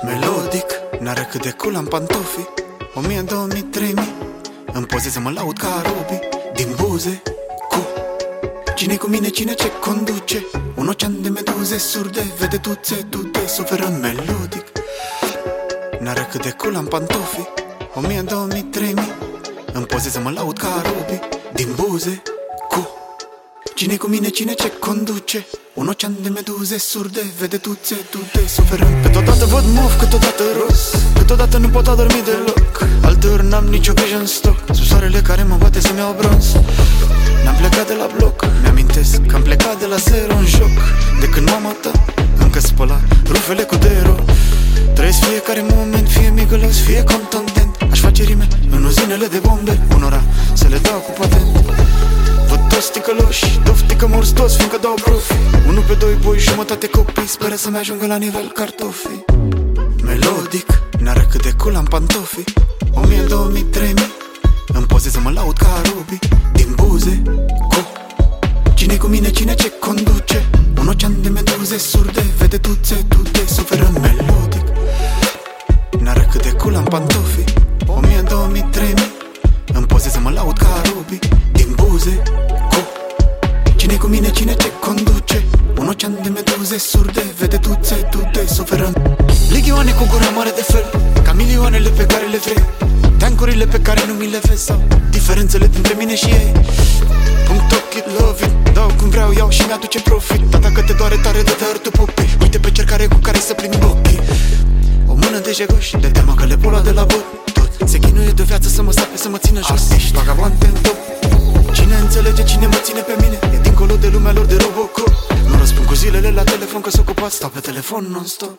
Melodic, n-are cât de cool am pantofi 1000, 2000, 3000. Îmi pozez să mă laud ca Robi din buze cu cine cu mine, cine ce conduce. Un ocean de meduze surde, vede tuțe, suferă melodic. N-are cât de cool am pantofi 1000, 2000, 3000. Îmi pozez să mă laud ca Robi din buze cu cine cu mine, cine ce conduce. Un ocean de meduze surde, vede tuțe, suferă. Câteodată văd mov, câteodată roz, câteodată nu pot adormi deloc. Alteori n-am nicio grijă în stoc, sub soarele care mă bate să-mi iau bronz. N-am plecat de la bloc, mi-amintesc că am plecat de la zero în joc. De când mama ta încă spăla rufele cu dero. Trăiesc fiecare moment, fie migălos, fie contundent. Aș face rime în uzinele de bombe, unora să le dau cu patent. Văd toți ticăloși, doftică morți toți, fiindcă dau profi. 1 pe 2 boi, jumătate copii, speră să-mi ajungă la nivel cartofii. Melodic, n-are cât de cool am pantofi 1000, 2000, 3000. Îmi pozez să mă laud ca Robi din buze cu cine cu mine, cine ce conduce. Un ocean de meduze surde, vede tuțe, suferă melodic. N-are cât de cool am pantofi 1000, 2000, 3000. Îmi pozez să mă laud ca Robi din buze cu cine cu mine, cine ce conduce. Un ocean de meduze surde, vede tuțe, suferă. Legioane cu gura mare de fel, ca milioanele pe care le vrei. Tancurile pe care nu mi le vezi, sau diferențele dintre mine și ei. Punct it, love it, dau cum vreau, iau și mi-aduce profit. Tata că te doare tare de dăr tu pupi. Uite pe cercare cu care să plimbi ochii. O mână de jegoș, de teamă că le pola de la bot. Tot se chinuie de viață să mă sape, să mă țină jos. Artiști, vagabante în top. Cine înțelege, cine mă ține pe mine, e dincolo de lumea lor de Robocop. Nu răspund cu zilele la telefon că s-o ocupat, stau pe telefon non-stop.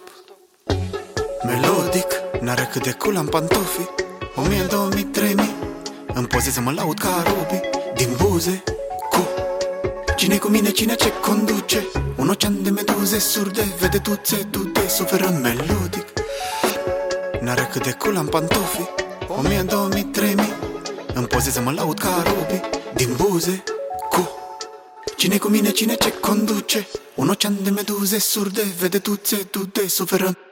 Melodic, n-are cât de cool am pantofi 1000, 2000, 3000. Îmi pozez să mă laud ca Robi din buze cu cine cu mine, cine ce conduce. Un ocean de meduze surde, vede tuțe, suferă melodic. N-are cât de cool am pantofi 1000, 2000, 3000. Îmi pozez să mă laud ca Robi din buze cu cine cu mine, cine ce conduce. Un ocean de meduze surde, vede tuțe, suferă.